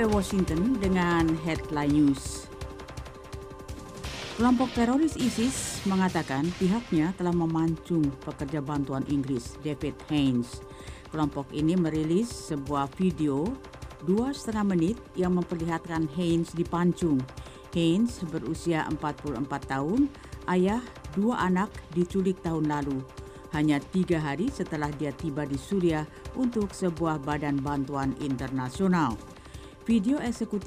VOA Washington dengan headline news. Kelompok teroris ISIS mengatakan pihaknya telah memancung pekerja bantuan Inggris David Haines. Kelompok ini merilis sebuah video 2,5 menit yang memperlihatkan Haines dipancung. Haines berusia 44 tahun, ayah 2 anak, diculik tahun lalu. Hanya 3 hari setelah dia tiba di Suriah untuk sebuah badan bantuan internasional. Video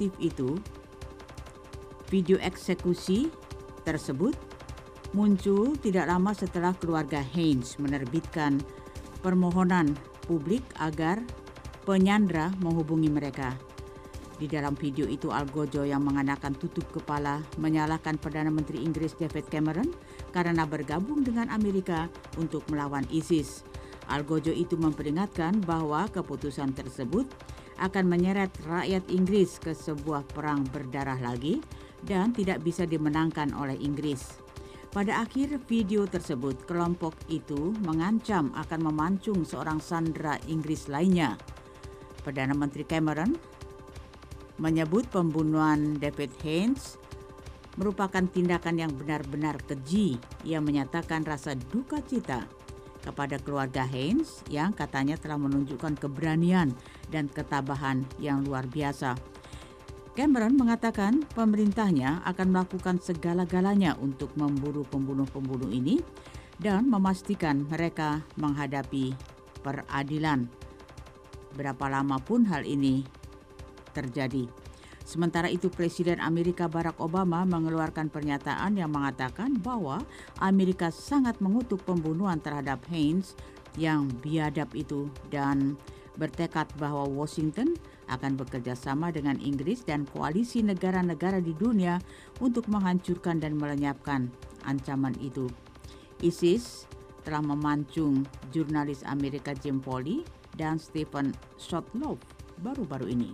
eksekusi tersebut muncul tidak lama setelah keluarga Haines menerbitkan permohonan publik agar penyandra menghubungi mereka. Di dalam video itu, Algojo yang mengenakan tutup kepala menyalahkan Perdana Menteri Inggris David Cameron karena bergabung dengan Amerika untuk melawan ISIS. Algojo itu memperingatkan bahwa keputusan tersebut akan menyeret rakyat Inggris ke sebuah perang berdarah lagi dan tidak bisa dimenangkan oleh Inggris. Pada akhir video tersebut, kelompok itu mengancam akan memancung seorang sandera Inggris lainnya. Perdana Menteri Cameron menyebut pembunuhan David Haines merupakan tindakan yang benar-benar keji. Ia menyatakan rasa duka cita kepada keluarga Haines yang katanya telah menunjukkan keberanian dan ketabahan yang luar biasa. Cameron mengatakan pemerintahnya akan melakukan segala-galanya untuk memburu pembunuh-pembunuh ini dan memastikan mereka menghadapi peradilan. Berapa lama pun hal ini terjadi. Sementara itu, Presiden Amerika Barack Obama mengeluarkan pernyataan yang mengatakan bahwa Amerika sangat mengutuk pembunuhan terhadap Haines yang biadab itu dan bertekad bahwa Washington akan bekerja sama dengan Inggris dan koalisi negara-negara di dunia untuk menghancurkan dan melenyapkan ancaman itu. ISIS telah memancung jurnalis Amerika Jim Foley dan Stephen Shotloff baru-baru ini.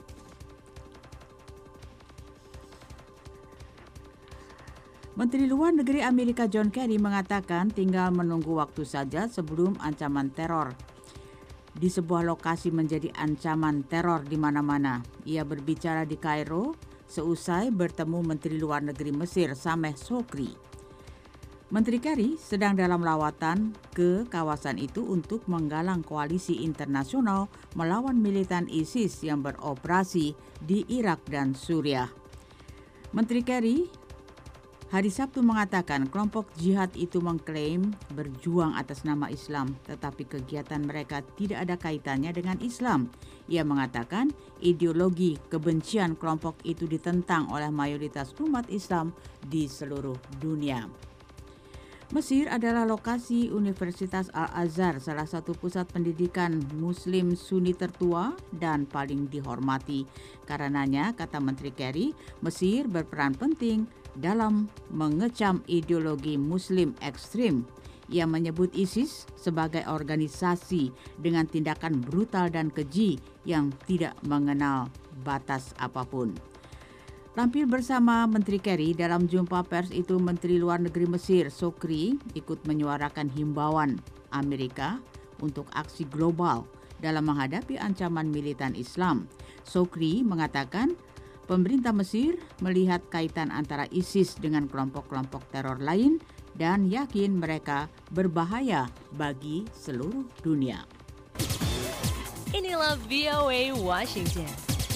Menteri Luar Negeri Amerika John Kerry mengatakan tinggal menunggu waktu saja sebelum ancaman teror di sebuah lokasi menjadi ancaman teror di mana-mana. Ia berbicara di Kairo seusai bertemu Menteri Luar Negeri Mesir Sameh Shoukry. Menteri Kerry sedang dalam lawatan ke kawasan itu untuk menggalang koalisi internasional melawan militan ISIS yang beroperasi di Irak dan Suriah. Menteri Kerry hari Sabtu mengatakan kelompok jihad itu mengklaim berjuang atas nama Islam, tetapi kegiatan mereka tidak ada kaitannya dengan Islam. Ia mengatakan ideologi kebencian kelompok itu ditentang oleh mayoritas umat Islam di seluruh dunia. Mesir adalah lokasi Universitas Al-Azhar, salah satu pusat pendidikan Muslim Sunni tertua dan paling dihormati. Karenanya, kata Menteri Kerry, Mesir berperan penting dalam mengecam ideologi Muslim ekstrim. Ia menyebut ISIS sebagai organisasi dengan tindakan brutal dan keji yang tidak mengenal batas apapun. Tampil bersama Menteri Kerry dalam jumpa pers itu, Menteri Luar Negeri Mesir Shoukry ikut menyuarakan himbauan Amerika untuk aksi global dalam menghadapi ancaman militan Islam. Shoukry mengatakan pemerintah Mesir melihat kaitan antara ISIS dengan kelompok-kelompok teror lain dan yakin mereka berbahaya bagi seluruh dunia. Inilah VOA Washington.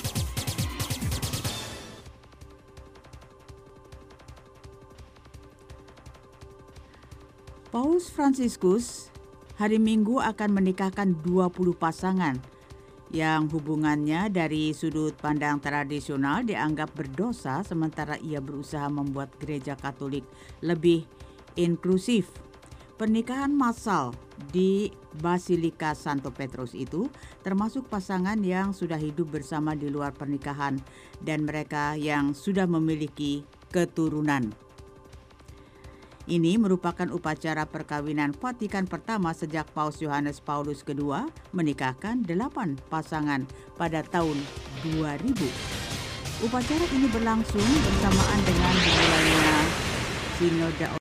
Paus Fransiskus hari Minggu akan menikahkan 20 pasangan yang hubungannya dari sudut pandang tradisional dianggap berdosa, sementara ia berusaha membuat gereja Katolik lebih inklusif. Pernikahan massal di Basilika Santo Petrus itu termasuk pasangan yang sudah hidup bersama di luar pernikahan dan mereka yang sudah memiliki keturunan. Ini merupakan upacara perkawinan Vatikan pertama sejak Paus Yohanes Paulus II menikahkan 8 pasangan pada tahun 2000. Upacara ini berlangsung bersamaan dengan dimulainya Sinode